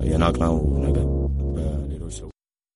የናቅናው ነገር በሌሎች ሰው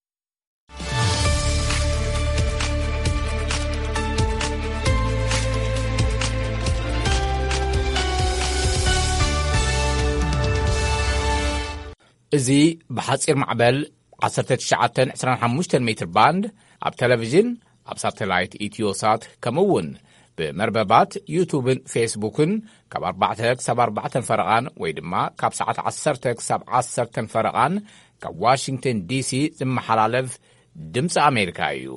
እዚ ብሓፂር ማዕበል 1925 ሜትር ባንድ ኣብ ቴሌቪዥን ኣብ ሳተላይት ኢትዮሳት ከምውን ብመርበባት ዩቱብን ፌስቡክን ካብ 4 ክሳብ 4 ፈረቓን ወይ ድማ ካብ ሰዓት 10 ክሳብ 10 ፈረቓን ካብ ዋሽንግተን ዲሲ ዝመሓላለፍ ድምፂ ኣሜሪካ እዩ።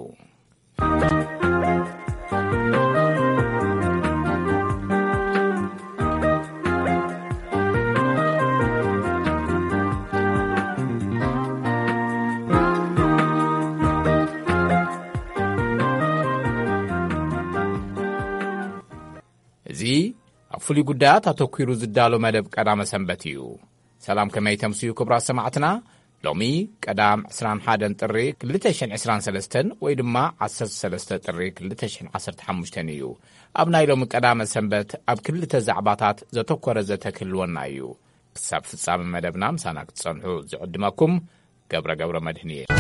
እዚ ኣብ ፍሉይ ጉዳያት ኣተኲሩ ዝዳሎ መደብ ቀዳመ ሰንበት እዩ። ሰላም ከመይ ተምስዩ ክቡራት ሰማዕትና። ሎሚ ቀዳም 21 ጥሪ 2023 ወይ ድማ 13 ጥሪ 2015 እዩ። ኣብ ናይ ሎሚ ቀዳመ ሰንበት ኣብ ክልተ ዛዕባታት ዘተኰረ ዘተክልወና እዩ። ክሳብ ፍጻመ መደብና ምሳና ክትጸንሑ ዝዕድመኩም ገብረ መድህን እየ።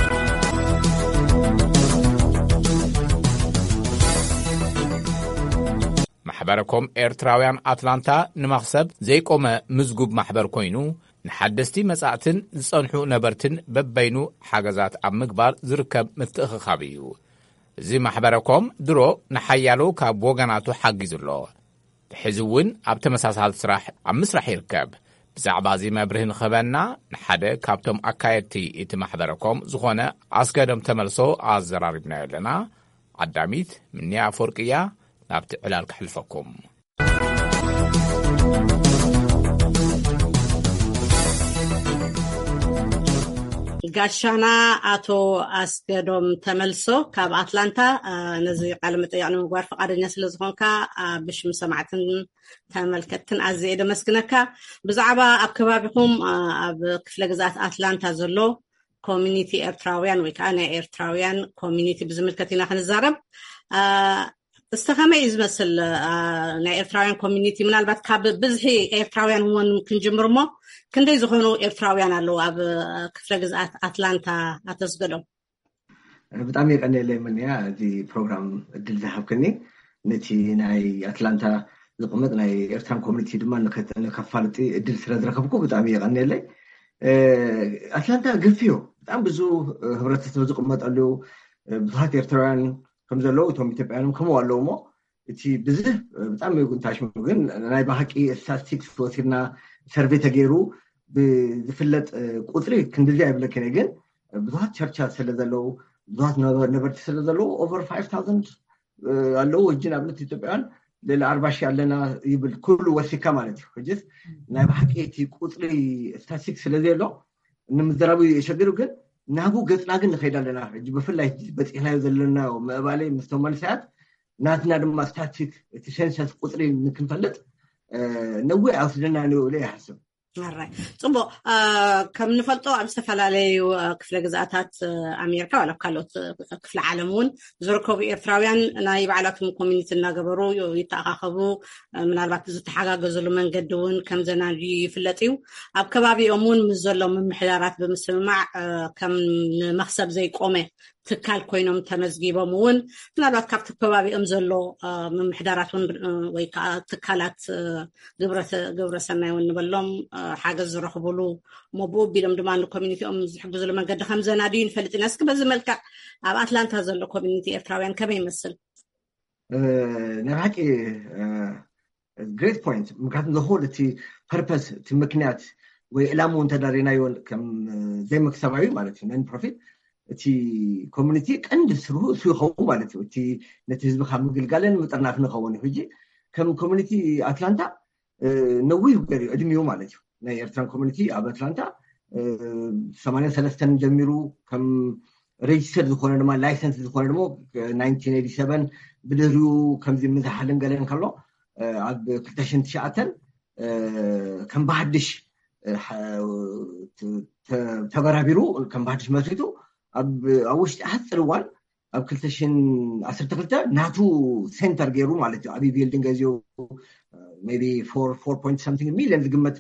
ማሕበረኮም ኤርትራውያን ኣትላንታ ንመኽሰብ ዘይቆመ ምዝጉብ ማሕበር ኮይኑ ንሓደስቲ መጻእትን ዝጸንሑ ነበርትን በበይኑ ሓገዛት ኣብ ምግባር ዝርከብ ምትእኽኻብ እዩ። እዚ ማሕበረኮም ድሮ ንሓያሎ ካብ ወገናቱ ሓጊዙ ኣሎ። ብሕዚ እውን ኣብ ተመሳሳሊ ስራሕ ኣብ ምስራሕ ይርከብ። ብዛዕባ እዚ መብርህ ንኽበና ንሓደ ካብቶም ኣካየድቲ እቲ ማሕበረኮም ዝኾነ ኣስገዶም ተመልሶ ኣዘራሪብናዮ ኣለና። ዓዳሚት ምንያ ኣፈወርቅያ ናብቲ ዕላል ክሕልፈኩም። ጋሻና ኣቶ ኣስገዶም ተመልሶ ካብ ኣትላንታ ነዚ ቃለ መጠይቅ ንምግባር ፈቃደኛ ስለ ዝኾንካ ብሽም ሰማዕትን ተመልከትን ኣዝየ ደመስግነካ። ብዛዕባ ኣብ ከባቢኹም ኣብ ክፍለ ግዛት ኣትላንታ ዘሎ ኮሚኒቲ ኤርትራውያን ወይ ከዓ ናይ ኤርትራውያን ኮሚኒቲ ብዝምልከት ኢና ክንዛረብ። استخمي إزمسل نايرتراويان كوميونيتي من البعض كاب بزحي إيرتراويان هون كنجمرمو كندي زخونو إيرتراويان اللو أب كفلجز أتلانتا أتسقلهم. بتعمل أنا اللي منيا دي برنامج الدل ذهب كني نتي ناي أتلانتا زقمت ناي إيرتران كوميونيتي دمان نكفالتي الدل سرد ركبكو بتعمل أنا اللي أتلانتا قفيو بتعمل بزو هبرت زقمت اللو بزهات إيرتراويان كم زلوا توم يتبعونهم كم والله ما تي بزه بتعمل يكون تاش ممكن أنا بحكي statistics وثيرنا سيرفي تجيرو بفلت قطري كندل جايب لك نيجن بضغط شرطات سلزلوا بضغط نبرت سلزلوا over 5,000 اللو الجناب نتي تبعون للأربع شيء لنا يبل كل وثيقة مالتي وجد أنا بحكي تي قطري statistics سلزلوا نمزرابي يشجروا كن ناقو قصنا قلنا خيدا لنا بفلا بس إحنا يزلنا ومقابلي مستوى ساعات ناتنا لما ستاتيك تشنشات قطري ممكن فلت نوع أصلنا نقولي حسب مرة طبعا كم نفلتو عم سفلالي وكفل جزاتات أمريكا ولا كالوت كفل عالمون زركوا بإيرتراويان نايب علىكم كوميونيتي ناقبرو يتأخذوا من البعض تحقق جزء من قدون كم زناجي فلتيو أبكبابي أمون مزلوا من محلارات بمسمع كم مخسب زي قومه تكال كوينهم تمزجيبه مون من البعض كفت كبابي أمزلوا من محلاراتهم ويكا تكالات جبرة سنة ونبلهم حاجة زرخبولو مبوب بيلم دمان الكوميونيتي زحجز لما قد خمسة نادين فلت الناس كبز ملكة أب أتلانتا زل الكوميونيتي إيرتراويان كم يمثل؟ نحكي great point مكاتن ظهور تي purpose تي مكنات وإعلامون تدارينا يون كم زي مكسبعي مالتي non profit تي community عند سو هو مالتي تي نتيجة خامل قلقالن مترناف نخوني هجي كم community أتلانتا نوي بقري أدميو مالتي نا إيرتران كوميونيتي أب أتلانتا 83 جميرو كم ريجستر دخولنا ما لايسنس دخولنا مو 1987 بدرو كم زي مزحلن قالن كله عب كلتشن تشعتن كم بعدش تبرابيرو كم بعدش مسيتو أب أوش أحسروان أب كلتشن أسرت كلتا ناتو سنتر جيرو مالتي أبي بيلدينغ أزيو maybe 4 point something million قمت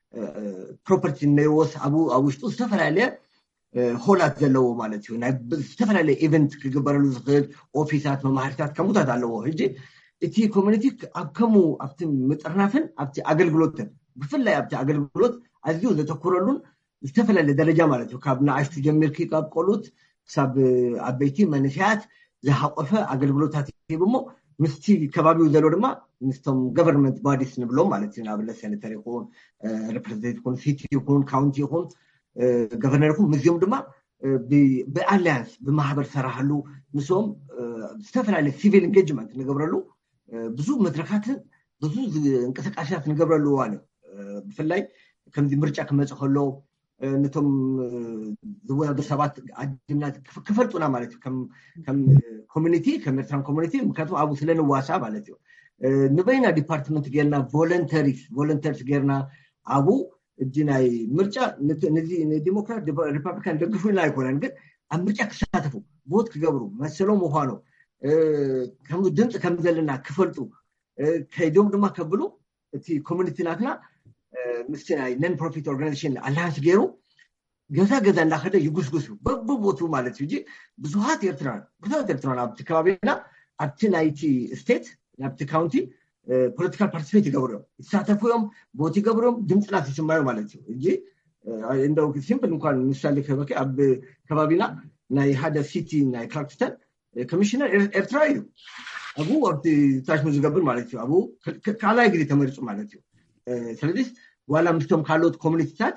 ፕሮፐርቲ ነይወስ ኣብ ውሽጡ ዝተፈላለዩ ሆላት ዘለዎ ማለት እዩ ናይ ዝተፈላለዩ ኢቨንት ክግበረሉ ዝኽእል ኦፊሳት መማህርታት ከምኡታት ኣለዎ ሕጂ እቲ ኮሚኒቲ ኣብ ከምኡ ኣብቲ ምጥርናፍን ኣብቲ ኣገልግሎትን ብፍላይ ኣብቲ ኣገልግሎት ኣዝዩ ዘተኩረሉን ዝተፈላለዩ ደረጃ ማለት እዩ ካብ ንኣሽቱ ጀሚርኪ ካብ ቆሉት ክሳብ ዓበይቲ መንእሰያት ዝሓቆፈ ኣገልግሎታት ይህብ እሞ ምስቲ ከባቢው ዘሎ ድማ ምስቶም ገቨርንመንት ባዲስ ንብሎም ማለት እዩ ንኣብነት ሴኔተር ይኹን ሪፕሬዘንቴቲቭ ይኹን ሲቲ ይኹን ካውንቲ ይኹን ገቨርነር ይኹን ምስኦም ድማ ብኣሊያንስ ብማሕበር ሰራሕሉ ምስኦም ዝተፈላለዩ ሲቪል ኢንጌጅመንት ንገብረሉ ብዙ መድረካትን ብዙ እንቅስቃሴታት ንገብረሉ ዋለ ብፍላይ ከምዚ ምርጫ ክመጽእ ከሎ ነቶም ዝወዳደሩ ሰባት ኣድምናት ክፈልጡና ማለት እዩ ከም ኮሚኒቲ ከም ኤርትራን ኮሚኒቲ ምክንያቱም ኣብኡ ስለንዋሳ ማለት እዩ ንበይና ዲፓርትመንት ጌርና ቮለንተርስ ጌርና ኣብኡ እጂ ናይ ምርጫ ነዚ ዲሞክራት ሪፐብሊካን ደግፉና ኣይኮነን ግን ኣብ ምርጫ ክሳተፉ ቮት ክገብሩ መሰሎም ምዃኑ ከም ድምፂ ከም ዘለና ክፈልጡ ከይዶም ድማ ከብሉ እቲ ኮሚኒቲ ናትና ምስቲ ናይ ነን ፕሮፊት ኦርጋናይዜሽን ኣላያንስ ገይሩ ገዛ እንዳኸደ ይጉስጉሱ በብቦቱ ማለት እዩ ብዙሓት ኤርትራን ኣብቲ ከባቢና ኣብቲ ናይቲ ስቴት ናብቲ ካውንቲ ፖለቲካል ፓርቲሲፔት ይገብሩ እዮም ይሳተፉ እዮም ቦት ይገብሩ እዮም ድምፅናት ይስማዩ ማለት እዩ እጂ እንደው ሲምፕል እንኳን ምሳሌ ከበቂ ኣብ ከባቢና ናይ ሓደ ሲቲ ናይ ክላርክስተን ኮሚሽነር ኤርትራ እዩ ኣብኡ ኣብቲ ታሽሙ ዝገብር ማለት እዩ ኣብኡ ካልኣይ ግዜ ተመሪፁ ማለት እዩ ስለዚህ ዋላ ምስቶም ካልኦት ኮሚኒቲታት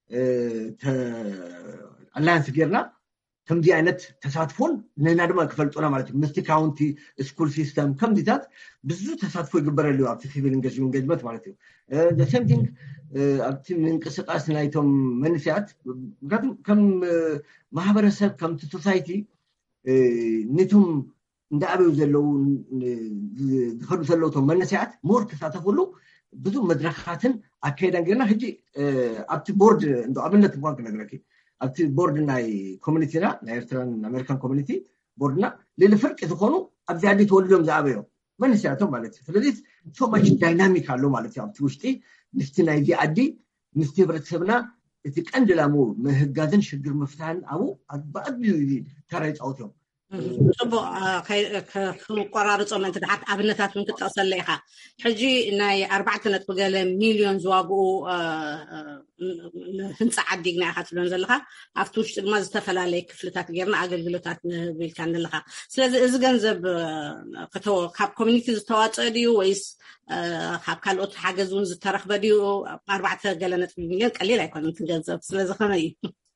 ኣላያንስ ጌርና ከምዚ ዓይነት ተሳትፎን ንና ድማ ክፈልጡና ማለት እዩ ምስቲ ካውንቲ ስኩል ሲስተም ከምዚታት ብዙ ተሳትፎ ይግበረሉ ኣብቲ ሲቪል ኢንጌጅመንት ማለት እዩ the same thing ኣብቲ ምንቅስቃስ ናይቶም መንእሰያት ምክንያቱም ከም ማሕበረሰብ ከምቲ ሶሳይቲ ነቶም እንዳኣበዩ ዘለው ዝኸዱ ዘለውቶም መንእሰያት ሞር ክሳተፍሉ ብዙ መድረካትን ኣካይዳን ጌርና ሕጂ ኣብቲ ቦርድ እንዶ ኣብነት እንኳን ክነግረኪ ኣብቲ ቦርድ ናይ ኮሚኒቲና ናይ ኤርትራን ኣሜሪካን ኮሚኒቲ ቦርድና ልፍርቂ ዝኾኑ ኣብዚ ዓዲ ተወልዶም ዝኣበዮም መንእሰያቶም ማለት እዩ ስለዚ ሶ ማች ዳይናሚክ ኣሎ ማለት እዩ ኣብቲ ውሽጢ ምስቲ ናይዚ ዓዲ ምስቲ ሕብረተሰብና እቲ ቀንዲ ዕላሙ ምህጋዝን ሽግር ምፍታሕን ኣብኡ ብኣዝዩ ተራ ይፃወቱ እዮም ጽቡቅ ክቆራርጾም እንትድሓት ኣብነታት ምን ክትጠቕሰለ ኢኻ ሕጂ ናይ 4.ገለ ሚልዮን ዝዋግኡ ህንፃ ዓዲግና ኢኻ ትብሎን ዘለካ ኣብቲ ውሽጢ ድማ ዝተፈላለየ ክፍልታት ጌርና ኣገልግሎታት ንህብ ኢልካ ዘለካ ስለዚ እዚ ገንዘብ ካብ ኮሚኒቲ ዝተዋፅአ ድዩ ወይስ ካብ ካልኦት ሓገዝ እውን ዝተረኽበ ድዩ 4.ገለ ሚልዮን ቀሊል ኣይኮነን እቲ ገንዘብ ስለዚ ከመይ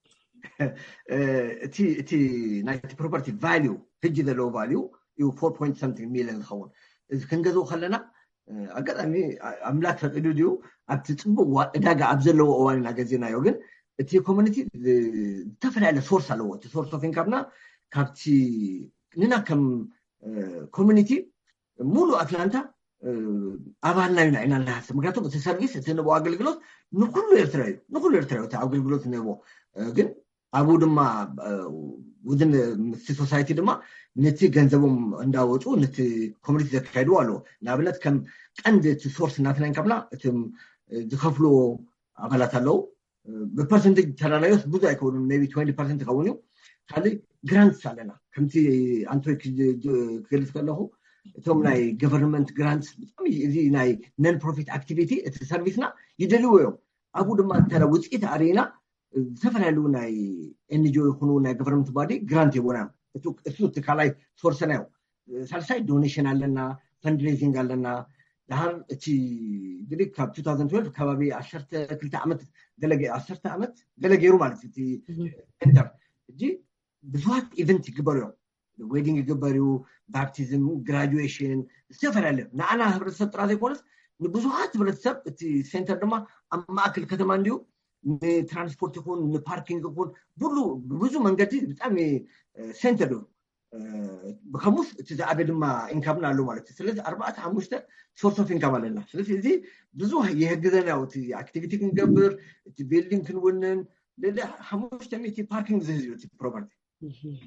እዩ እቲ ናይቲ ፕሮፐርቲ ቫልዩ ሕጂ ዘለዎ ቫልዩ እዩ 4.something ሚሊዮን ዝኸውን እዚ ክንገዝኡ ከለና ኣጋጣሚ ኣምላክ ፈቂዱ ድዩ ኣብቲ ፅቡቅ ዕዳጋ ኣብ ዘለዎ እዋን ኢና ገዚእናዮ ግን እቲ ኮሚኒቲ ዝተፈላለየ ሶርስ ኣለዎ እቲ ሶርስ ኦፍ ኢንካምና ካብቲ ንና ከም ኮሚኒቲ ሙሉ ኣትላንታ ኣባልና ኢና ንሓስብ ምክንያቱም እቲ ሰርቪስ እቲ ንቦ ኣገልግሎት ንኩሉ ኤርትራ እዩ እቲ ኣገልግሎት ንቦ ግን ኣብኡ ድማ ውድን ምስቲ ሶሳይቲ ድማ ነቲ ገንዘቦም እንዳወፁ ነቲ ኮሚኒቲ ዘካይድዎ ኣለዎ ንኣብነት ከም ቀንዲ እቲ ሶርስ እናትና ኢንካምና እቲ ዝከፍልዎ ኣባላት ኣለዉ ብፐርሰንቴጅ ተራናዮስ ብዙ ኣይከውኑን ሜቢ 20% ይኸውን እዩ ካልእ ግራንትስ ኣለና ከምቲ ኣንቶይ ክገልጽ ከለኹ እቶም ናይ ገቨርንመንት ግራንትስ ብጣዕሚ እዚ ናይ ነን ፕሮፊት ኣክቲቪቲ እቲ ሰርቪስና ይደልዩ እዮም ኣብኡ ድማ ተራ ውፅኢት ኣርኢና ዝተፈላለዩ ናይ ኤንጂኦ ይኹኑ ናይ ገቨርንመንት ባዲ ግራንት ይቦና እሱ እቲ ካልኣይ ሶርስና እዩ ሳልሳይ ዶኔሽን ኣለና ፈንድሬዚንግ ኣለና ድሃር እቲ እንግዲህ ካብ 2012 ከባቢ 12 ዓመት ገለ ገይሩ ማለት እቲ ኤንተር እጂ ብዙሓት ኢቨንት ይግበሩ እዮም ዌዲንግ ይግበሩ ባፕቲዝም ግራጁዌሽን ዝተፈላለዩ ንዓና ሕብረተሰብ ጥራት ዘይኮነስ ንብዙሓት ሕብረተሰብ እቲ ሴንተር ድማ ኣብ ማእከል ከተማ እንዲሁ ንትራንስፖርት ይኹን ንፓርኪንግ ይኹን ብዙ መንገዲ ብጣዕሚ ሴንተር እዩ ብከሙስ እቲ ዝዓበየ ድማ ኢንካምና ኣሎ ማለት እዩ ስለዚ 4-5 ሶርስ ኦፍ ኢንካም ኣለና ስለዚ እዚ ብዙ የህግዘና እቲ ኣክቲቪቲ ክንገብር እቲ ቢልዲንግ ክንውንን ለ 500 ፓርኪንግ ዝህዝዩ እቲ ፕሮፐርቲ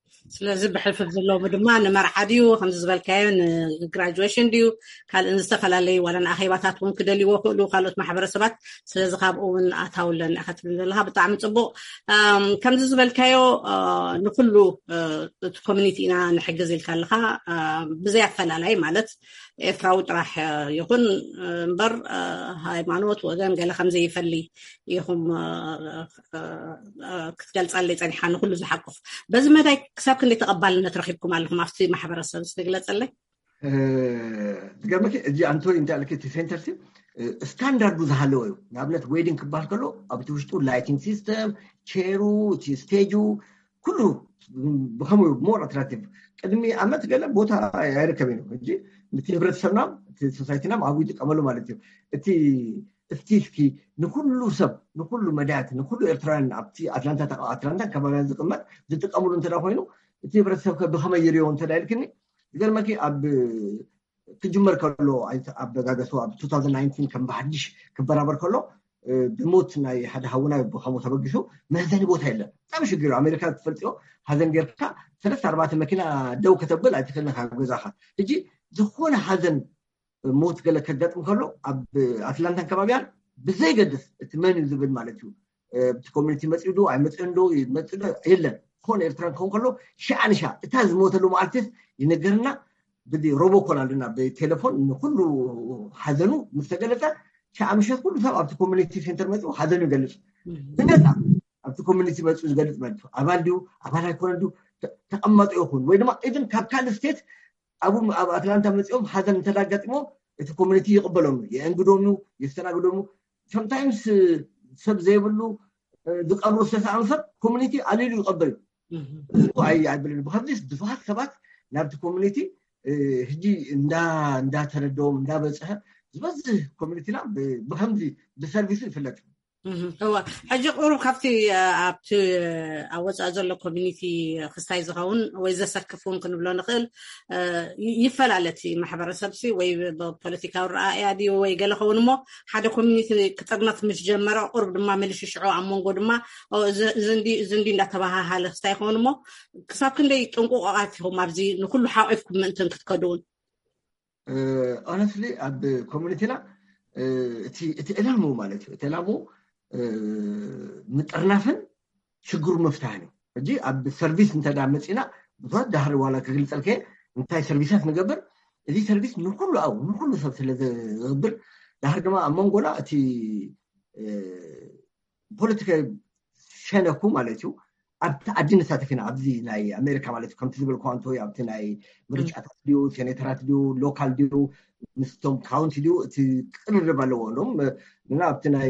ስለዚህ بحلف زلو ድማ ንመርዓ ድዩ ከም ዝበልካዮ ንግራጁዌሽን ድዩ ካልእ ዝተፈላለዩ ወላ ንኣኼባታት እውን ክደልይዎ ክእሉ ካልኦት ማሕበረሰባት ስለዚ ካብኡ እውን ኣታውለን ኣኸትብል ዘለካ ብጣዕሚ ፅቡቅ ከምዚ ዝበልካዮ ንኩሉ እቲ ኮሚኒቲ ኢና ንሕግዝ ኢልካ ኣለካ ብዘይ ኣፈላላይ ማለት ኤርትራዊ ጥራሕ ይኹን እምበር ሃይማኖት ወገን ገለ ከምዘ ይፈሊ ኢኹም ክትገልፀለይ ፀኒሓ ንኩሉ ዝሓቁፍ በዚ መዳይ ክሳብ ክንደይ ተቐባልነት ረኺብኩም ኣለኩም ኣብቲ ማሕበረሰብ ዝትግለፀለይ ዝገርመኪ እዚ ኣንቶኒ እንታይ ኣልከ እቲ ሴንተር ስታንዳርዱ ዝሃለወ እዩ ንኣብነት ዌዲንግ ክበሃል ከሎ ኣብቲ ውሽጡ ላይቲንግ ሲስተም ቼሩ እቲ ስቴጁ ኩሉ ብከመኡ ሞር ኣትራክቲቭ ቅድሚ ዓመት ገለ ቦታ ኣይርከብን እዩ ሕጂ እቲ ህብረተሰብና እቲ ሶሳይቲና ኣብኡ ይጥቀመሉ ማለት እዩ እቲ እስኪ ንኩሉ ሰብ ንኩሉ መዳያት ንኩሉ ኤርትራውያን ኣብቲ ኣትላንታ ከባቢያን ዝቕመጥ ዝጥቀምሉ እንተዳ ኮይኑ እቲ ህብረተሰብ ብከመይ ይርዮ እንተዳ ኢልክኒ ዝገርመኪ ኣብ ክጅመር ከሎ ኣብ በጋገሱ ኣብ 2019 ከም ብሓድሽ ክበራበር ከሎ ብሞት ናይ ሓደ ሃውና ብከመኡ ተበጊሱ መህዘኒ ቦታ የለን ብጣዕሚ ሽግር ኣሜሪካ ትፈልጥዮ ሃዘን ጌርካ 3-4 መኪና ደው ከተብል ኣይትኽእልን ካብ ገዛኻ ሕጂ ዝኾነ ሃዘን ሞት ገለ ከጋጥም ከሎ ኣብ ኣትላንታን ከባቢያን ብዘይገድስ እቲ መን ዝብል ማለት እዩ እቲ ኮሚኒቲ መፅዱ ኣይመፅን ዶ ይመፅዶ የለን ዝኾነ ኤርትራን ክኸውን ከሎ ሻዕንሻ እታ ዝሞተሉ መዓልትስ ይነገርና ብዚ ሮቦኮል ኣለና ብቴሌፎን ንኩሉ ሓዘኑ ምስ ተገለፀ ሻዕምሸት ኩሉ ሰብ ኣብቲ ኮሚኒቲ ሴንተር መፅኡ ሓዘኑ ይገልፅ ብነፃ ኣብቲ ኮሚኒቲ መፅኡ ዝገልፅ ማለት እዩ ኣባል ድዩ ኣባል ኣይኮነን ድዩ ተቐመጡ ይኹን ወይ ድማ ኢቭን ካብ ካልእ ስቴት ኣብ ኣትላንታ መፅኦም ሓዘን እንተዳጋጢሞ እቲ ኮሚኒቲ ይቕበሎም የእንግዶሙ የስተናግዶሙ sometimes ሰብ ዘይብሉ ዝቀርቡ ዝተሰኣኑ ሰብ ኮሚኒቲ ኣሊሉ ይቐበል እዩ ኣይብልን ብከምዚ ብዙሓት ሰባት ናብቲ ኮሚኒቲ ሕጂ እንዳተረድኦም እንዳበፅሐ ዝበዝሕ ኮሚኒቲና ብከምዚ ብሰርቪሱ ይፍለጥ هو حاجة قرب كفتي أبتي أوزع زل كوميونيتي خستاي زخون وإذا سكفون كن بلون خل يفعل على تي محبر سبسي وي بوليتيكا الرأي دي ويقال خون مو حدا كوميونيتي كترنا مش جمرة قرب دما ملش شعو عمون قدما أو زندي نتبعها هلا خستاي خون مو كساكن لي تنقو قاتهم مبزي نكل حاقفكم أنتم تتكدون honestly أب كوميونيتينا تألمو مالتي تألمو مترنافن شجور مفتاحني أجي أب سيرفيس أنت دعمتينا بضاد دهر ولا كغلط الكي أنت سيرفيسات نجبر دي سيرفيس نقوله أو نقوله سبت اللي غبر دهر جماعة منقولة تي بوليتيكا شنكو مالتيو أبتعدين ساتفين عبدي ناي أمريكا مالتيو كم تزبل كوانتو يابتي ناي مرجعات ديو سيناترات ديو لوكال ديو مستوم كاونتي ديو تقرب على لهم منا أبتي ناي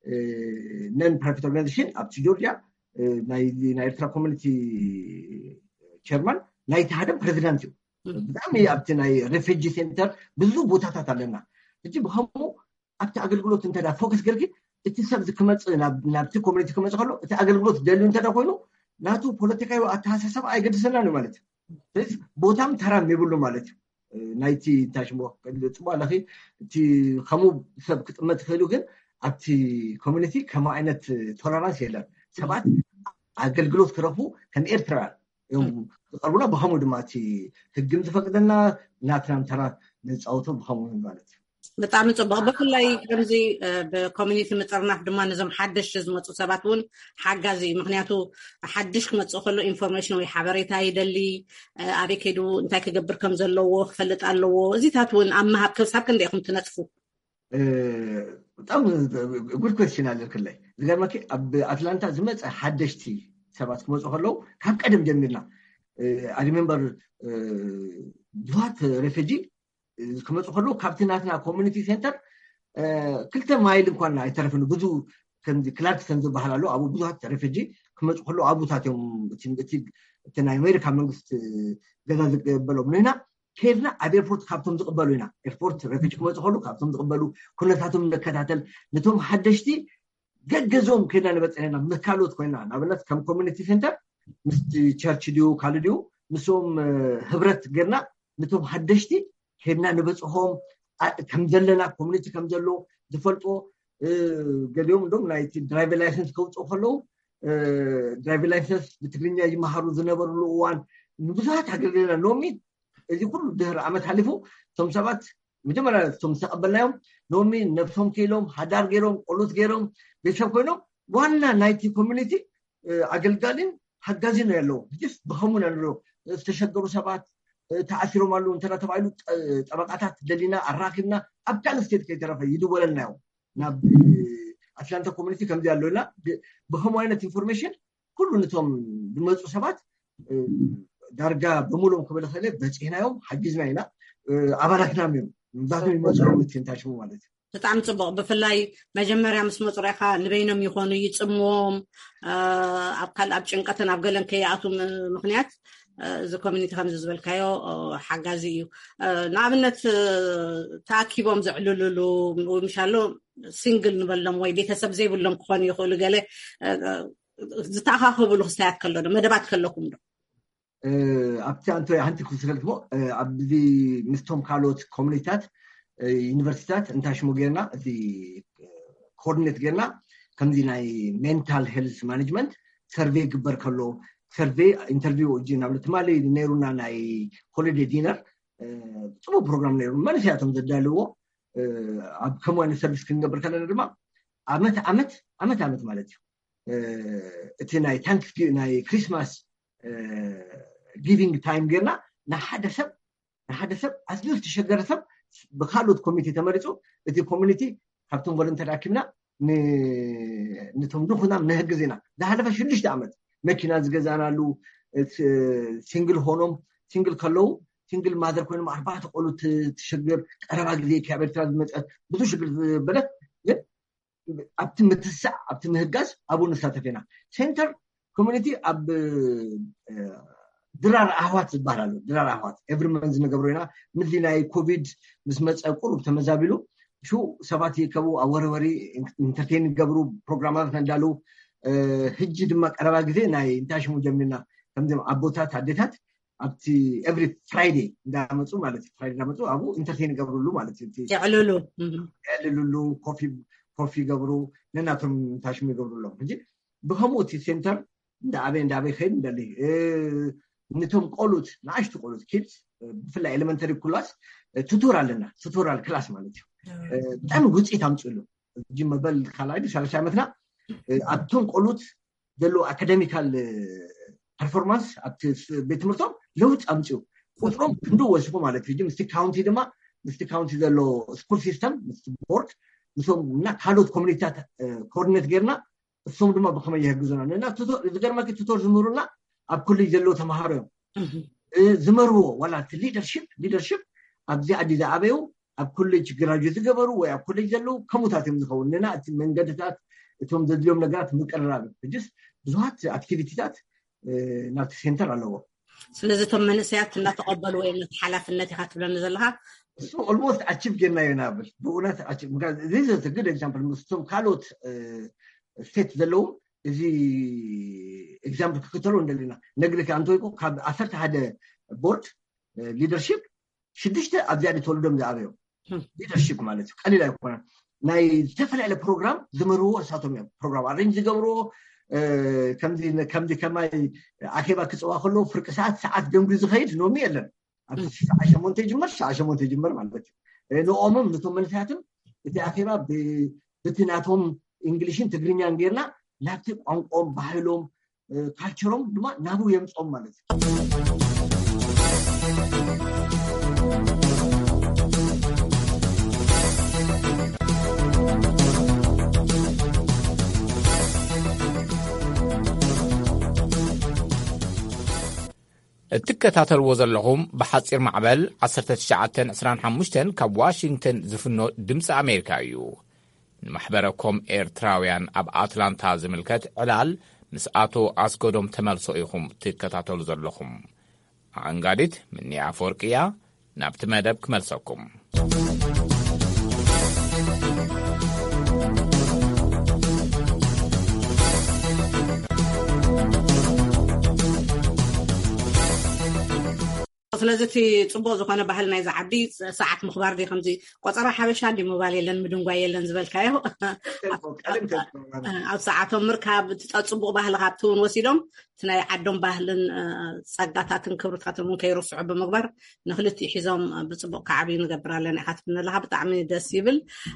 non profit organization أبتي جورجيا ناي إرترا كوميونيتي chairman ناي تهدم president بدأمي أبتي ناي refugee center بزو بوتاتا تلنا تجي بهمو أبتي أقلقلوت أنت دا فوكس قلقي اتساب زكمت نابتي كوميونيتي كمت قالو أنت أقلقلوت دلو أنت دا قولو ناتو بوليتيكاي وأتحسسب أي قد سنانو مالتي بس بوتام ترام يبولو مالتي نايتي تاشمو تبع لخي تي خمو سب كتمت خلو جن أبتي كوميونيتي كما عينت تولرانس يلا سبات أقلقلوت كرفو كان إيرترا يوم قربنا بهمو دماتي تقدم تفقدنا ناترام ترى نتعوتو بهمو مالتي بتعمل صبغ بكلي كمزي بكوميونيتي مترناف دما نظام حدش زمصو سباتون حاجازي مخنياتو حدش كمصو خلو انفورميشن وي حبريتا يدلي ابي كيدو انت كجبر كم زلو خفلط علو ازيتاتون اما كساب كنديكم تنطفو بتام good question على كلي زغرمكي اب اتلانتا زمص حدشتي سبات كمصو خلو كاب قدم جميلنا I remember دوات ريفيجي كمصو خلو كابتناتنا كوميونيتي سنتر كلتا مايل እንኳን አይተረፈን ብዙ ከንዲ ክላርክሰን ዝበሃላሉ አቡ ብዙሃት ሪፊጂ ከመጽ ሁሉ አቡታቶም እቲ ናይ አሜሪካ መንግስት ገዛ ዝቀበሎም ነና ከይድና ኣብ ኤርፖርት ካብቶም ዝቀበሉና ኤርፖርት ሪፊጂ ከመጽ ሁሉ ካብቶም ዝቀበሉ ኩነታቶም መከታተል ነቶም ሓደሽቲ ገገዞም ከይና ንበጽና መካሎት ኮይና ናብነት ከም ኮሚኒቲ ሴንተር ምስ ቸርች ዲዩ ካልዲዩ ምሶም ህብረት ገርና ነቶም ሓደሽቲ ከይና ንበጽሆም كم زلنا كوميونيتي كم زلوا دفلتوا قاليوم دوم نايت درايفر لايسنس كوت أخلو ድራይቪንግ ላይሰንስ ብትግርኛ ይመሃሩ ዝነበሩሉ እዋን ብዙሓት ኣገልግለና ሎሚ እዚ ኩሉ ድህሪ ዓመት ሓሊፉ እቶም ሰባት መጀመርያ እቶም ተቐበልናዮም ሎሚ ነብሶም ከኢሎም ሓዳር ገይሮም ቆሉት ገይሮም ቤተሰብ ኮይኖም ዋና ናይቲ ኮሚኒቲ ኣገልጋሊን ሓጋዚን ነው ያለው ጅስ ብኸሙን ንሪኦ ዝተሸገሩ ሰባት ተዓሲሮም ኣሉ እንተና ተባሂሉ ጠበቃታት ደሊና ኣራኪብና ኣብ ካልእ ስቴት ከይተረፈ ይድወለልናዮ ናብ ኣትላንታ ኮሚኒቲ ከምዚ ኣለና ብኸሙ ዓይነት ኢንፎርሜሽን ኩሉ ነቶም ዝመፁ ሰባት ዳርጋ ብምሎም ክብል ክእለ በፂሕናዮም ሓጊዝና ኢና ኣባላትና እዮም ዛቶም ይመፁ ምትንታሽሙ ማለት እዩ በጣም ጽቡቅ ብፍላይ መጀመርያ ምስ መጽሪኻ ንበይኖም ይኾኑ ይጽምዎም ኣብ ካልእ ጭንቀትን ኣብ ገለን ከይኣቱ ምክንያት እዚ ኮሚኒቲ ከም ዝበልካዮ ሓጋዚ እዩ ንኣብነት ተኣኪቦም ዘዕልልሉ ወይ ምሻሎ ሲንግል ንበሎም ወይ ቤተሰብ ዘይብሎም ክኾኑ ይኽእሉ ገለ ዝተኣኻኸብሉ ክስተያት ከሎ ዶ መደባት ከለኩም ዶ ኣብቲ አንተ ሓንቲ ክስገልክሞ ኣብዚ ምስቶም ካልኦት ኮሚኒቲታት ዩኒቨርሲቲታት እንታይ ሽሙ ጌርና እቲ ኮኦርዲኔት ጌርና ከምዚ ናይ ሜንታል ሄልዝ ማኔጅመንት ሰርቬይ ግበር ከሎ ሰርቬይ ኢንተርቪው እጂ ናብ ትማሊ ነይሩና ናይ ሆሊዴይ ዲነር ጽቡቅ ፕሮግራም ነይሩ መንስያቶም ዘዳልዎ ኣብ ከምኡ ዓይነት ሰርቪስ ክንገብር ከለና ድማ ዓመት ማለት እዩ እቲ ናይ ታንክስ ናይ ክሪስማስ ጊቪንግ ታይም ጌርና ንሓደ ሰብ ኣዝዩ ዝተሸገረ ሰብ ብካልኦት ኮሚኒቲ ተመሪፁ እቲ ኮሚኒቲ ካብቶም ቮለንተሪ ኣኪብና ነቶም ድኹናም ንሕግዝ ኢና ዝሓለፈ 6 ዓመት መኪና ዝገዛናሉ ሲንግል ሆኖም ሲንግል ከለው ሲንግል ማዘር ኮይኖም 4 ቆሉት ትሽግር ቀረባ ግዜ ካብ ኤርትራ ዝመፀት ብዙ ሽግር ዝበለት ግን ኣብቲ ምትሳዕ ኣብቲ ምህጋዝ ኣብኡ ንሳተፍ ኢና ሴንተር ኮሚኒቲ ኣብ ድራር ኣህዋት ዝበሃላሉ ድራር ኣህዋት ኤቭሪ መንዝ ንገብሮ ኢና ምድሊ ናይ ኮቪድ ምስ መፀ ቁሩብ ተመዛቢሉ ሹ ሰባት ይከቡ ኣወረወሪ ኢንተርቴን ይገብሩ ፕሮግራማት እንዳሉ ሕጂ ድማ ቀረባ ግዜ ናይ እንታሽሙ ጀሚርና ከምዚ ኣቦታት ኣዴታት ኣብቲ ኤቭሪ ፍራይዴ እንዳመፁ ማለት እዩ ፍራይዴ እንዳመፁ ኣብኡ ኢንተርቴን ይገብሩሉ ማለት እዩ ያዕልሉሉ ኮፊ ይገብሩ ነናቶም እንታሽሙ ይገብሩሎም ሕጂ ብከምኡ እቲ ሴንተር እንዳኣበይ ከይድ እንደሊ ነቶም ቆሉት ንኣሽቱ ቆሉት ኪድስ ብፍላይ ኤሌመንተሪ ክላስ ቱቶራል ክላስ ማለት እዩ ብጣዕሚ ውፅኢት ኣምፅሉ እጂ መበል ካልኣይ 3 ዓመትና ኣብቶም ቆሉት ዘሎ ኣካደሚካል ፐርፎርማንስ ኣብቲ ቤት ትምህርቶም ለውጥ ኣምፅኡ ቁጥሮም ክንዱ ወስፉ ማለት እዩ ምስቲ ካውንቲ ዘሎ ስኩል ሲስተም ምስቲ ቦርድ ንሶም እና ካልኦት ኮሚኒቲታት ኮኦርዲኔት ጌርና እሶም ድማ ብከመይ ይሕግዙና እና ዝገርመኪ ቱቶር ዝምሩና ኣብ ኮሌጅ ዘለዎ ተምሃሮ እዮም ዝመርዎ ዋላ እቲ ሊደርሽፕ ኣብዚ ዓዲ ዝኣበዩ ኣብ ኮሌጅ ግራጁዌት ዝገበሩ ወይ ኣብ ኮሌጅ ዘለው ከምኡታት እዮም ዝኸውን ንና እቲ መንገድታት እቶም ዘድልዮም ነገራት ምቅርራብ ሕጅስ ብዙሓት ኣክቲቪቲታት ናብቲ ሴንተር ኣለዎ ስለዚ እቶም መንእሰያት እናተቐበሉ ወይ ሓላፍነት ኢኻ ትብለኒ ዘለካ እሱ ኦልሞስት ኣቺቭ ጌርና እዩ ናብል ብእውነት this is a good example ምስቶም ካልኦት ስቴት ዘለው እዚ ኤግዛምፕል ክክተሉ እንደልና ነግሪካ አንቶይቆ ካብ 11 ቦርድ ሊደርሺፕ 6 ኣብዚያ ተወልዶም ዝኣበዩ ሊደርሺፕ ማለት እዩ ቀሊል ኣይኮነን ናይ ዝተፈላለዩ ፕሮግራም ዝመርዎ እሳቶም እዮም ፕሮግራም ኣሬንጅ ዝገብርዎ ከምዚ ከማይ ኣኬባ ክፅዋ ከሎ ፍርቂ ሰዓት ደንጉ ዝኸይድ ኖሚ የለን ኣብ 8 ይጅመር ማለት እዩ ንኦሞም ነቶም መንስያትም እቲ ኣኬባ ብትናቶም እንግሊሽን ትግርኛን ጌርና ናብቲ ቋንቋም ባህሎም ካልቸሮም ድማ ናብኡ የምፆም ማለት እዩ እትከታተልዎ ዘለኹም ብሓፂር ማዕበል 1925 ካብ ዋሽንግተን ዝፍኖ ድምፂ ኣሜሪካ እዩ ንማሕበረኩም ኤርትራውያን ኣብ ኣትላንታ ዝምልከት ዕላል ምስ ኣቶ ኣስገዶም ተመልሶ ኢኹም ትከታተሉ ዘለኹም ኣንጋዲት ምንያ ፈርቅያ ናብቲ መደብ ክመልሰኩም ስለዚህ ጽቡቅ ዝኾነ ባህል ናይ ዝዓዲ ሰዓት ምኽባር ዲ ከምዚ ቆፀራ ሓበሻ ዲ ሞባይል የለን ምድንጓይ የለን ዝበልካዮ ኣብ ሰዓቶም ምርካብ ጽቡቅ ባህል ካብቱን ወሲዶም ናይ ዓዶም ባህልን ጸጋታትን ክብርታትን ከይርስዑ ብምግባር ንኽልቲ ሒዞም ብጽቡቅ ከዓብዩ ንገብር ኣለና ኢኻ ትብለካ ብጣዕሚ ደስ ይብል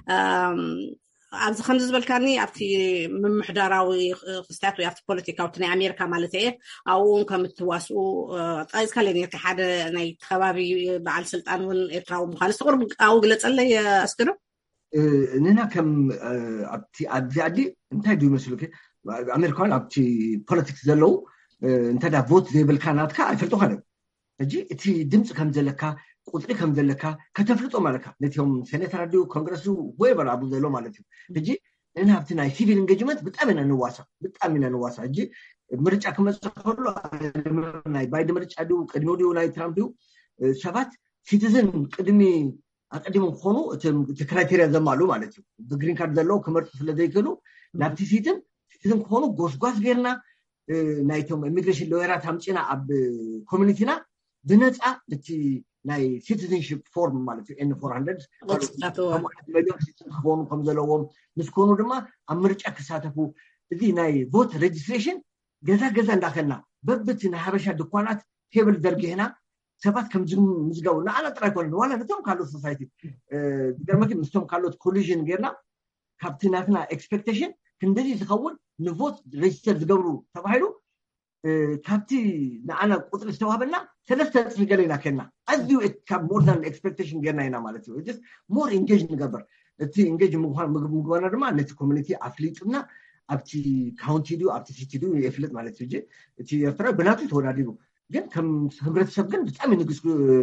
ኣብዚ ከምዚ ዝበልካኒ ኣብቲ ምምሕዳራዊ ክስታት ወይ ኣብቲ ፖለቲካዊ ናይ ኣሜሪካ ማለት እየ ኣብኡ ከም እትዋስኡ ጣይዝካ ለኔርካ ሓደ ናይ ከባቢ በዓል ስልጣን እውን ኤርትራዊ ምዃኑ ስቁር ኣብኡ ግለጸለይ ኣስክዶ ንና ከም ኣብቲ ዓዲ እንታይ ድዩ ይመስሉክ ኣሜሪካን ኣብቲ ፖለቲክስ ዘለው እንታይ ዳ ቮት ዘይብልካ ናትካ ኣይፈልጡኻን ሕጂ እቲ ድምፂ ከም ዘለካ ቁጥሪ ከም ዘለካ ከተፍልጦ ማለካ ነቲዮም ሴኔተር ድዩ ኮንግረስ ወይበር ኣብኡ ዘሎ ማለት እዩ ሕጂ ንና ኣብቲ ናይ ሲቪል ኢንጌጅመንት ብጣዕሚ ኢና ንዋሳ ሕጂ ምርጫ ክመፅእ ከሎ ናይ ባይደን ምርጫ ድዩ ቅድሚ ድዩ ናይ ትራምፕ ድዩ ሰባት ሲቲዝን ኣቀዲሞም ክኾኑ እቲ ክራይቴርያ ዘማሉ ማለት እዩ ብግሪን ካርድ ዘለዎ ክመርፁ ስለዘይክእሉ ናብቲ ሲቲዝን ክኾኑ ጎስጓስ ጌርና ናይቶም ኢሚግሬሽን ሎየራት ኣምፂና ኣብ ኮሚኒቲና ብነፃ እቲ ናይ ሲቲዝንሽፕ ፎርም ማለት እዩ N400 ሚሊዮን ሲቲዝን ክኾኑ ከም ዘለዎም ምስ ኮኑ ድማ ኣብ ምርጫ ክሳተፉ እዚ ናይ ቮት ሬጅስትሬሽን ገዛ እንዳኸና በብቲ ናይ ሓበሻ ድኳናት ቴብል ዘርጊሕና ሰባት ከም ምዝገቡ ንዓና ጥራይ ኮነ ዋላ ነቶም ካልኦት ሶሳይቲ ገርመኪ ምስቶም ካልኦት ኮሊዥን ጌርና ካብቲ ናትና ኤክስፔክቴሽን ክንደዚ ዝኸውን ንቮት ሬጅስተር ዝገብሩ ተባሂሉ ካብቲ ንዓና ቁጥሪ ዝተዋህበና 3 እጥፍ ገለና ከና ኣዝዩ ካብ ሞር ዛን ኤክስፔክቴሽን ጌርና ኢና ማለት እዩ ጀስት ሞር ኢንጌጅ ንገበር እቲ ኢንጌጅ ምግባርና ድማ ነቲ ኮሚኒቲ ኣፍሊጥና ኣብቲ ካውንቲ ድዩ ኣብቲ ሲቲ ድዩ የፍልጥ ማለት እዩ እቲ ኤርትራ ብናቱ ተወዳዲሩ ግን ከም ህብረተሰብ ግን ብጣዕሚ ንግስ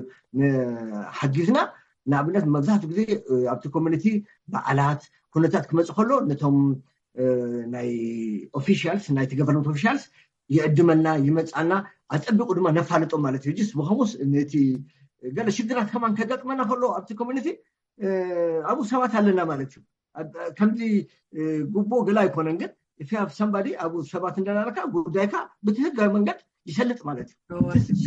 ሓጊዝና ንኣብነት መብዛሕትኡ ግዜ ኣብቲ ኮሚኒቲ በዓላት ኩነታት ክመፅእ ከሎ ነቶም ናይ ኦፊሻልስ ናይቲ ገቨርንመንት ኦፊሻልስ ይዕድመና ይመፃና ኣፀቢቁ ድማ ነፋልጦ ማለት እዩ ጅስ ብኸሙስ ነቲ ገለ ሽግራት ከማን ከገጥመና ከሎ ኣብቲ ኮሚኒቲ ኣብኡ ሰባት ኣለና ማለት እዩ ከምዚ ጉቦ ገላ ኣይኮነን ግን if you have somebody ኣብኡ ሰባት እንዳናረካ ጉዳይካ ብትህጋዊ መንገድ ይሰልጥ ማለት እዩ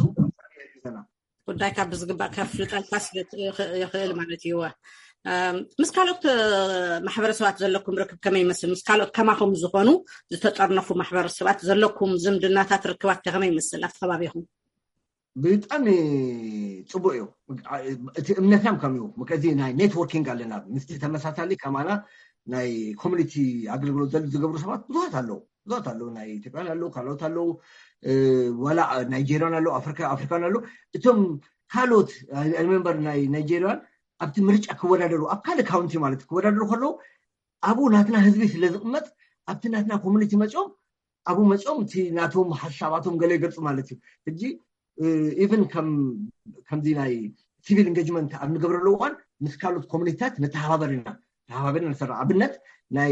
ጉዳይካ ብዝግባእ ከፍልጠልካስ ይኽእል ማለት እዩ ምስ ካልኦት ማሕበረሰባት ዘለኩም ርክብ ከመይ ይመስል ምስ ካልኦት ከማኹም ዝኾኑ ዝተጠርነፉ ማሕበረሰባት ዘለኩም ዝምድናታት ርክባት ከመይ ይመስል ኣብቲ ከባቢኹም ብጣዕሚ ፅቡቅ እዩ እቲ እምነትናም ከም እዩ ምከዚ ናይ ኔትወርኪንግ ኣለና ምስቲ ተመሳሳሊ ከማና ናይ ኮሚኒቲ ኣገልግሎት ዝገብሩ ሰባት ብዙሓት ኣለዉ ናይ ኢትዮጵያን ኣለዉ ካልኦት ኣለዉ ዋላ ናይጄሪያን ኣለዉ ኣፍሪካን ኣለዉ እቶም ካልኦት ሜምበር ናይ ናይጄሪያን ኣብቲ ምርጫ ክወዳደሩ ኣብ ካልእ ካውንቲ ማለት ክወዳደሩ ከለዉ ኣብኡ ናትና ህዝቢ ስለዝቕመጥ ኣብቲ ናትና ኮሚኒቲ መፅኦም ኣብኡ መፅኦም እቲ ናቶም ሓሳባቶም ገለ ይገልፁ ማለት እዩ ሕጂ ኢቨን ከምዚ ናይ ሲቪል ኢንጌጅመንት ኣብ ንገብረሉ እዋን ምስ ካልኦት ኮሚኒቲታት ነተሓባበርና ንሰርሕ ኣብነት ናይ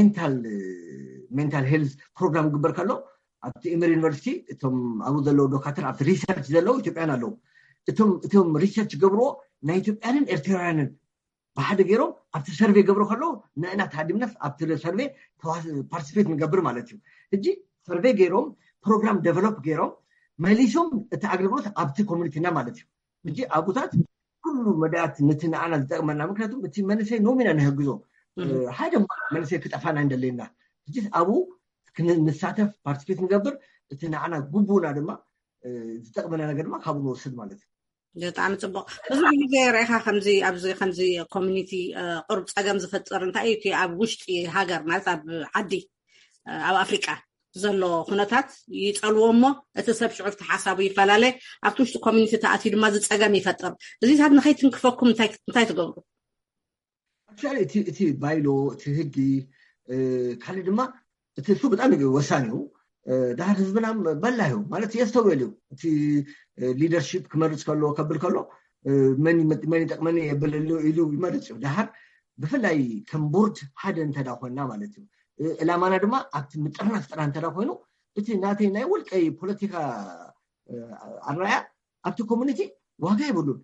ሜንታል ሄልዝ ፕሮግራም ግበር ከሎ ኣብቲ ኢመር ዩኒቨርሲቲ እቶም ኣብኡ ዘለዉ ዶክተር ኣብቲ ሪሰርች ዘለዉ ኢትዮጵያን ኣለዉ እቶም ሪሰርች ገብርዎ ናይ ኢትዮጵያንን ኤርትራውያንን ብሓደ ገይሮም ኣብቲ ሰርቬይ ገብሮ ከለዉ ንዕና ተሃዲምናስ ኣብቲ ሰርቬይ ፓርቲሲፔት ንገብር ማለት እዩ ሕጂ ሰርቬይ ገይሮም ፕሮግራም ዴቨሎፕ ገይሮም መሊሶም እቲ ኣገልግሎት ኣብቲ ኮሚኒቲና ማለት እዩ ሕጂ ኣብኡታት ኩሉ መዳያት ነቲ ንዓና ዝጠቅመና ምክንያቱም እቲ መንእሰይ ኖሚና ንህግዞ ሓደ መንእሰይ ክጠፋና እንደለና ሕጂ ኣብኡ ንሳተፍ ፓርቲሲፔት ንገብር እቲ ንዓና ጉቡና ድማ ዝጠቅመና ነገር ድማ ካብኡ ንወስድ ማለት እዩ ብጣዕሚ ፅቡቅ ብዙ ግዜ ርኢኻ ከምዚ ኮሚኒቲ ቅርብ ፀገም ዝፈጥር እንታይ እዩ ኣብ ውሽጢ ሃገር ማለት ኣብ ዓዲ ኣብ ኣፍሪቃ ዘሎ ኩነታት ይፀልዎ እሞ እቲ ሰብ ሽዑፍቲ ሓሳቡ ይፈላለ ኣብቲ ውሽጢ ኮሚኒቲ ተኣትዩ ድማ ዝፀገም ይፈጥር እዚ ሳት ንኸይትንክፈኩም እንታይ ትገብሩ ኣክቹዋሊ እቲ ባይሎ እቲ ህጊ ካልእ ድማ እቲ እሱ ብጣዕሚ ወሳኒ እዩ ዳሃር ህዝብና በላ እዩ ማለት የስተውዕል እዩ እቲ ሊደርሺፕ ክመርፅ ከሎ ከብል ከሎ መን ይጠቅመኒ የብልሉ ኢሉ ይመርፅ እዩ ዳሃር ብፍላይ ከም ቦርድ ሓደ እንተዳ ኮይና ማለት እዩ ዕላማና ድማ ኣብቲ ምጥርናፍ ጥራ እንተዳ ኮይኑ እቲ ናተይ ናይ ውልቀይ ፖለቲካ ኣርኣያ ኣብቲ ኮሚኒቲ ዋጋ ይብሉን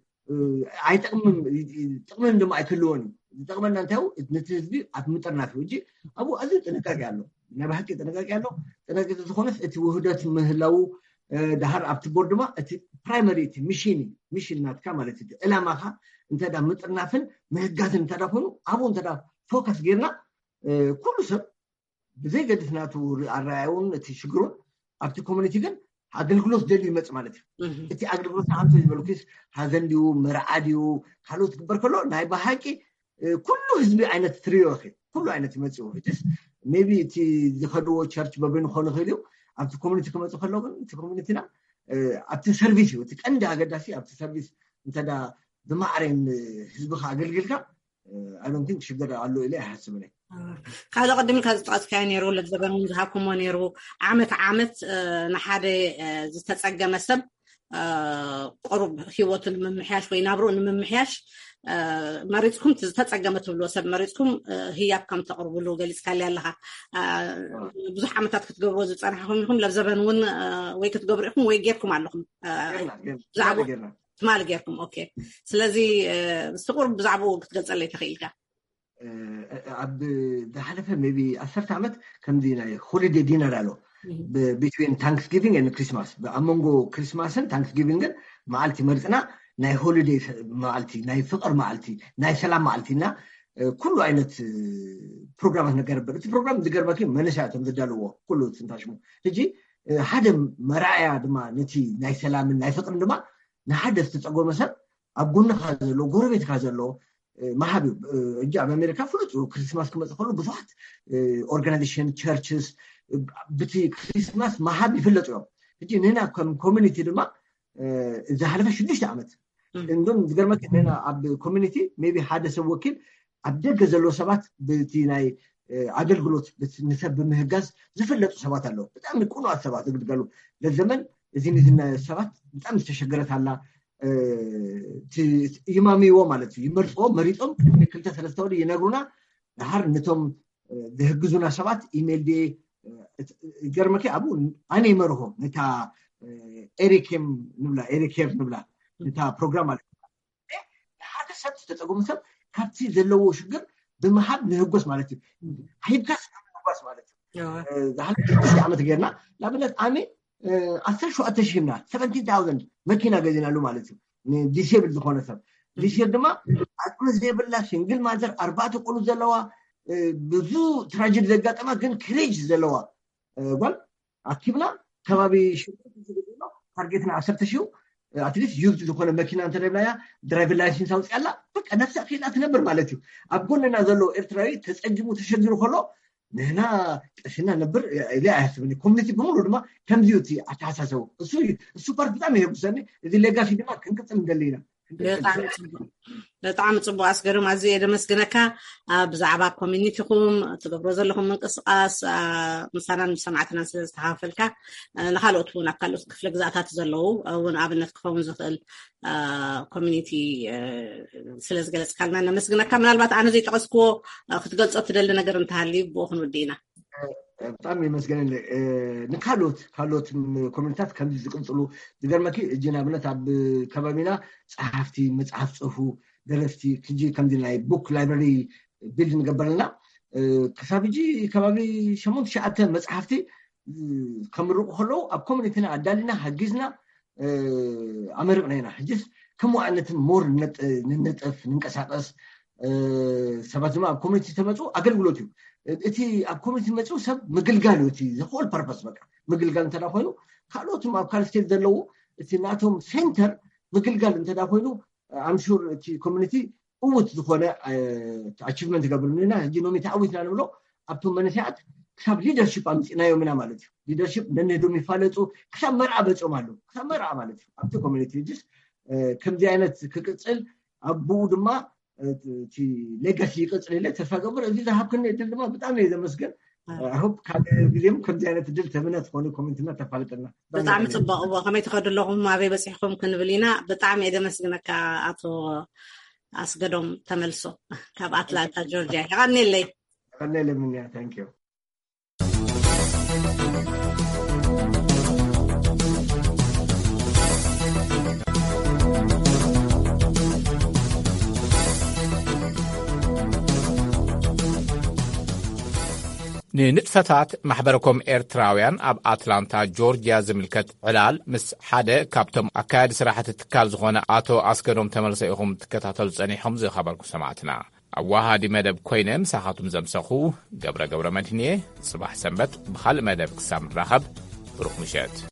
ጥቅምን ድማ ኣይክልዎን እዩ ዝጠቅመና እንታይ ነቲ ህዝቢ ኣብ ምጥርናፍ እዩ እንጂ ኣብኡ ኣዝዩ ጥንቃቄ ኣሎ ናይ ባህቂ ጥንቃቄ ኣሎ ጥንቃቄ ዝኾነስ እቲ ውህደት ምህላው ዳሃር ኣብቲ ቦርድ ድማ እቲ primary mission ناتكا مالتي إلا ماها أنت دا مترنافن مهجاتن أنت دا كونو أبو أنت دا فوكس جيرنا كل سب بزي قدت ناتو الرأيون تشجرون أبتي كوميونيتي جن هذا الكلوس دليل مت مالتي أنت أقدر عم تجيب لوكيس هذا اليوم مرعديو خلوت كبر كله نايبه هاكي كله حزب عينة تريو أخي كله عينة تمسوا فيتس maybe تي دخلوا church ببين خلوا خليو أبتي كوميونيتي كم تخلوا أنت كوميونيتينا أبتي سيرفيسي وتكندي أقداسي أبتي سيرفيس أنت دا بمعرن حزبك أقلقلك I don't think شقدر علو إليه حسبني هذا قدم كذا تقص كان يرو للزبون وزهاكم ونيرو عامت نحادي زتسجى مسب قرب هيوت الممحياش وينابرو الممحياش مريضكم تسجى متبلو سب مريضكم هي كم تقربوا له جالس كالي لها بزح عمتات كتجبروا زتصنحهم للزبون ويكتجبرهم ويجيكم علىهم زعبوا ما لقيكم أوكي سلازي استقرب بزعبو كتجلس اللي تخيلك عبد ده حلفه maybe أثرت عمت كم دينا holiday dinner على between Thanksgiving and Christmas بأمونجو Christmas and Thanksgiving معلتي مرتنا ناي holiday معلتي ناي فقر معلتي ناي سلام معلتينا كله عينت برنامج نقرب البرنامج نقرب كي ما نشأتهم تدلوه كله تنتشمو تجي هذا مراعي دما نتي ناي سلام ناي فقر دما نحدث تتقول مثلا أبغون خازن لو قربت خازن لو ما حبيب جاء من أمريكا فلتوا كريسماس كم تقولوا بصحت organization churches بتي كريسماس ما حبي فلتوا تجي هنا كم community دما إذا حلفة شديش عمت عندهم تقرمك هنا عبد community maybe حدث وكيل عبد جزلوا سبات بتي ناي عدل قلوت بتنسب مهجاز زفلتوا سبات له بتأمل كونوا السبات قالوا للزمن إذن سبات بتأمل تشجرت على إمامي ومالتي يمرقوا مريضهم كل ثلاثة أولي ينقلنا نهار نتهم دهجزونا سبات إيميل دي جرمكي أبو أنا يمرهم نتا إيريكيم نبلا نتا برنامج هذا سبت تتقول مثلا كابتي زلوا شجر بمحب نهجس مالتي هيبكس نهجس مالتي ده هذا عمل تغيرنا لا بلاد أمي أثر شو أتشيمنا 70,000 مكينة جزينا له مالتي من ديسيبل دخلنا سب ديسيبل دما أكون زي بالله سنجل ماذر 4 قلوب زلوا بزو تراجيد زجاج أما كن كريج زلوا قال أكيبنا كمابي شو تارجتنا 10 شو أتريد يوز دخلنا مكينة أنت ربلايا درايفر لايسنس أو سألا بك نفس أخير أتنبر مالتي أبقول لنا زلوا إرتراي تسجموا تشجروا خلوا هنا شنا نبر لا أحسبني كوميونيتي بمولو دما كم ديوتي أتحسسوا السوبر بتاعي يبصني إذا لقى دما كن كتم دلينا لا طعم صبوا أسكروا مع زي دمسكناك بزعبا كوميونيتيكم تقبروا زلهم من قصاص مثلا سمعتنا استحافلك نخلوت هنا كلوس كفلك زعتات زلوا ونعبنت كفون زخل كوميونيتي سلز جلس كلنا نمسكناك من البات أنا زي تقصكو ختقلت أتدل نقدر نتهلي بوخن ودينا طعمي مسكين نكالوت كومنتات كم يقولوا دقر ما كي جينا بنتعب كبابينا صحفتي مصحف صفو درستي كجي كم دينا بوك لايبراري بيلد نقبلنا كسابجي كبابي شمون شعته مصحفتي كمرق خلو اب كوميونيتينا عدالنا حجزنا امرقنا حجز كم وعنت مور ننطف ننقساقس سبات ما كوميونيتي تمصو اغلغلوتو اتي اب كوميونيتي مصو سب مغلغالوتي ذا هول بيربس بقى مغلغال انت داخلو خالوتم اب كالستيت دلو اتي ناتهم سنتر مغلغال انت داخلو ام شور اتي كوميونيتي قوت دخونه اتشيفمنت قبلنا جينومي تعويتنا نبلو ابتو منسات كسب ليدرشيب امصينا يومنا مالتي ليدرشيب ننهدو ميفالطو كسب مرعا بصو مالو كسب مرعا مالتي ابتو كوميونيتي جس كم دي عينت كقصل ابو دما تي ليجاسي قصل له تفاقبر اذا ذهبكن يدل دما بጣም يدمسكن اهب كالجيم كم دي عينت دل تمنت ሆነ ኮሜንትና ተፋልጠና በጣም ጽባው ከመይ ተኸደለኹም ማበይ በጽሕኩም ክንብሊና በጣም የደመስግነካ አቶ አስገዶም ተመልሶ ካብ አትላንታ ጆርጂያ ያቀነለይ ምንያ ታንክ ዩ ንንጥፈታት ማሕበረኩም ኤርትራውያን ኣብ ኣትላንታ ጆርጅያ ዝምልከት ዕላል ምስ ሓደ ካብቶም ኣካያዲ ስራሕቲ ትካል ዝኾነ ኣቶ ኣስገዶም ተመልሰ ኢኹም ትከታተሉ ጸኒሖም ዝኸበርኩ ሰማዕትና ኣብ ዋሃዲ መደብ ኮይነ ምሳኻቱም ዘምሰኹ ገብረ መድህንየ ጽባሕ ሰንበት ብኻልእ መደብ ክሳብ ንራኸብ ብሩኽ ምሸት